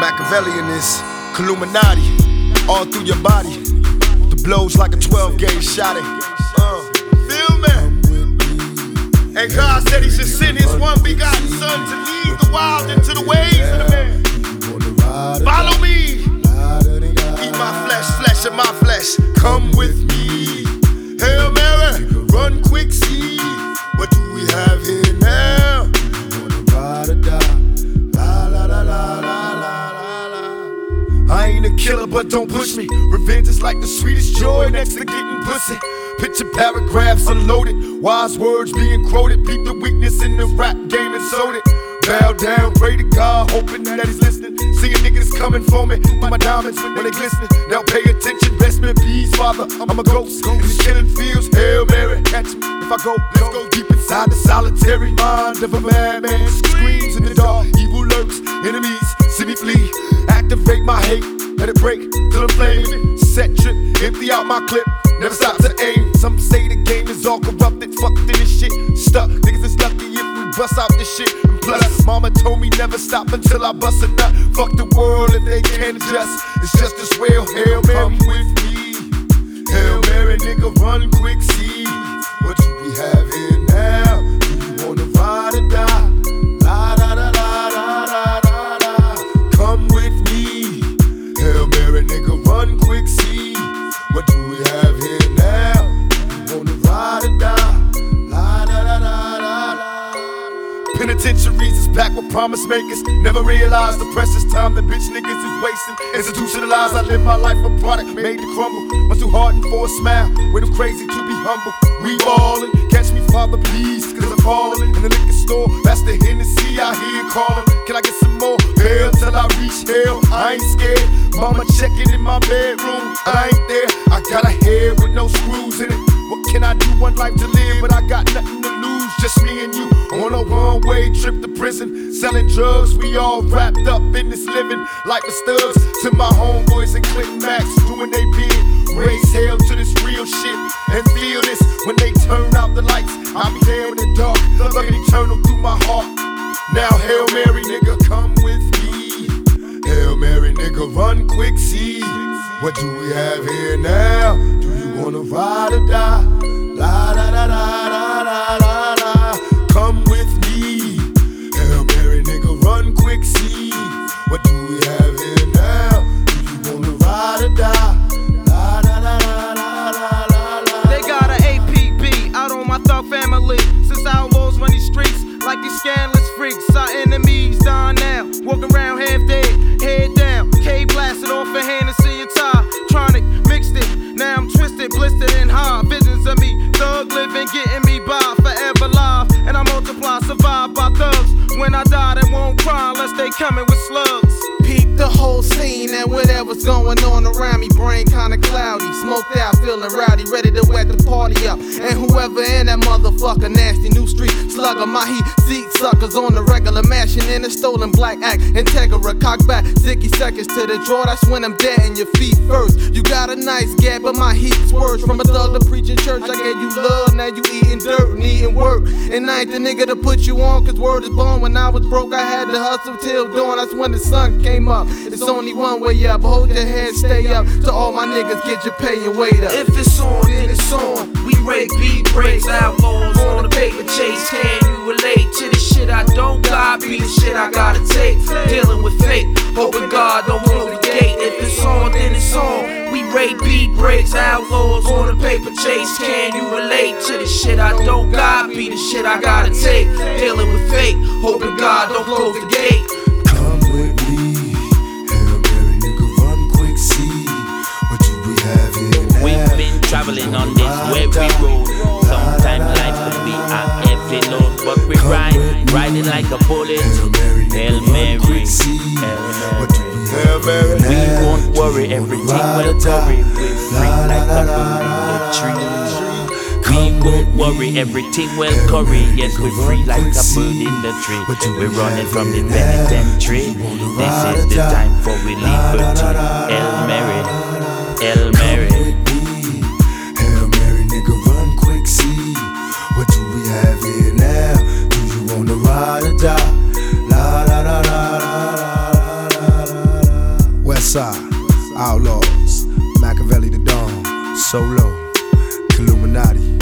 Machiavellian is Illuminati, all through your body. The blows like a 12-gauge shot it. Feel me? And God said He should send His one begotten Son to lead the wild into the ways of the man. Follow me. Eat my flesh, flesh of my flesh. Come with me. Hail Mary, run quick, see. What do we have here now? You wanna ride or die? La la la la la la la. I ain't a killer, but don't push me. Revenge is like the sweetest joy next to getting pussy. Picture paragraphs unloaded, wise words being quoted. Beat the weakness in the rap game and sold it. Bow down, pray to God, hoping that He's listening. Seeing niggas coming for me, my diamonds when they glistening. Now pay attention, best in peace, Father. I'm a ghost in these killing fields. Hail Mary, catch me if I go. Let's go deep inside the solitary mind of a madman. Screams in the dark, evil lurks, enemies see me flee. Activate my hate, let it break till I'm flaming. Set trip, empty out my clip, never stop to aim. Some say the game is all corrupted, fucked in this shit. Stuck, niggas is lucky if we bust out this shit. And plus, mama told me never stop until I bust a nut. Fuck the world if they can't adjust. It's just as well. Hail Mary, come with me. Hail Mary, nigga, run quick, see. What do we have here now? Do you wanna ride or die? La da da da da da da da. Come with me. Hail Mary, nigga, run quick, see. What do we have here now? Do you wanna ride or die? La da da da da da. Penitentiaries is packed with promise makers. Never realized the precious time that bitch niggas is wasting. Institutionalized, I live my life a product made to crumble. Much too hardened for a smile, way too crazy to be humble. We ballin', catch me, Father, please, cause I'm fallin'. In the liquor store, that's the Hennessy I hear calling. Can I get some more? Hell till I reach hell, I ain't scared. Mama checking in my bedroom, I ain't there. I got a head with no screws in it. What can I do? One life to live, but I got nothing to lose. Just me and you on a one-way trip to prison. Selling drugs, we all wrapped up in this living. Like the studs to my homeboys and Clinton Max, doing they bid. Raise hell to this real shit and feel this. When they turn out the lights, I'll be there in the dark, looking eternal through my heart. Now Hail Mary, nigga, come with me. Hail Mary, nigga, run quick, see. What do we have here now? Do you wanna ride or die? La da da da da da da da. Come with me. Hail Mary, nigga, run quick, see. What do we have here now? Do you wanna ride or die? La da da da da da da da. They got an APB out on my thug family. Since outlaws run these streets like these scandalous freaks. Our enemies dying now, walking around half dead, head down. K blasted off a Hennessy and tie. Tronic mixed it, now I'm twisted, blistered and high. Visions of me, thug living, getting me by, forever live. And I multiply, survive by thugs. When I die, they won't cry unless they coming with slugs. Peep the whole scene and whatever's going on around me. Brain kinda cloudy, smoked out, feeling rowdy, ready to wet the party up. And whoever in that motherfucker, nasty new street slugger, my heat seek suckers on the regular, mashing in a stolen black act. Integra, cock back, 60 seconds to the draw. That's when I'm dead in your feet first. You got a nice gap, but my heat's worse. From a thug to preaching church, I gave you love, now you eating dirt, needing work. And I ain't the nigga to put you on, cause word is born. When I was broke, I had to hustle till dawn. That's when the sun came up. It's only one way up, hold your head, stay up. To all my niggas, get your pay and wait up. If it's on, then it's on. We rake beat breaks, outlaws on the paper chase. Can you relate to the shit I don't got? Be the shit I gotta take. Dealing with fate, hoping God don't close the gate. If it's on, then it's on. We rake beat breaks, outlaws on the paper chase. Can you relate to the shit I don't got? Be the shit I gotta take. Dealing with fate, hoping God don't close the gate. Come with me. Hail Mary, nigga, run quick, see. What do we have here now? We've been traveling on this weary road. Sometimes life can be a heavy load, but we riding like a bullet. Hail Mary, Hail Mary. We won't worry, everything will curry. We're free like a bird in the tree. We won't worry, everything will curry. Yes, we're free like a bird in the tree. We're running from the penitentiary. This is the time for we liberty. Hail Mary, Hail Mary. Hail Mary, nigga, run quick, see. What do we have here now? Do you wanna ride or die? La la la la la la la la. Westside, Outlaws, Machiavelli the Dawn, Solo, Illuminati.